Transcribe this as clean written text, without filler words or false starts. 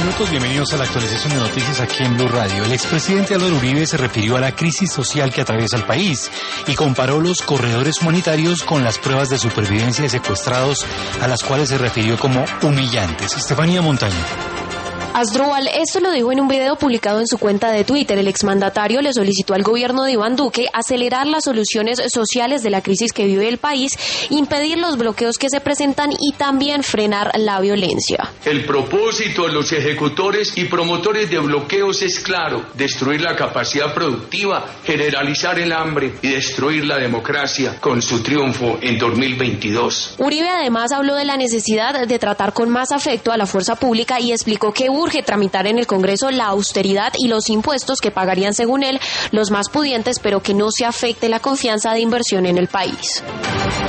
minutos, bienvenidos a la actualización de noticias aquí en Blue Radio. El expresidente Álvaro Uribe se refirió a la crisis social que atraviesa el país y comparó los corredores humanitarios con las pruebas de supervivencia de secuestrados, a las cuales se refirió como humillantes. Estefanía Montaño. Asdrúbal, esto lo dijo en un video publicado en su cuenta de Twitter. El exmandatario le solicitó al gobierno de Iván Duque acelerar las soluciones sociales de la crisis que vive el país, impedir los bloqueos que se presentan y también frenar la violencia. El propósito de los ejecutores y promotores de bloqueos es claro: destruir la capacidad productiva, generalizar el hambre y destruir la democracia con su triunfo en 2022. Uribe además habló de la necesidad de tratar con más afecto a la fuerza pública y explicó que urge tramitar en el Congreso la austeridad y los impuestos que pagarían, según él, los más pudientes, pero que no se afecte la confianza de inversión en el país.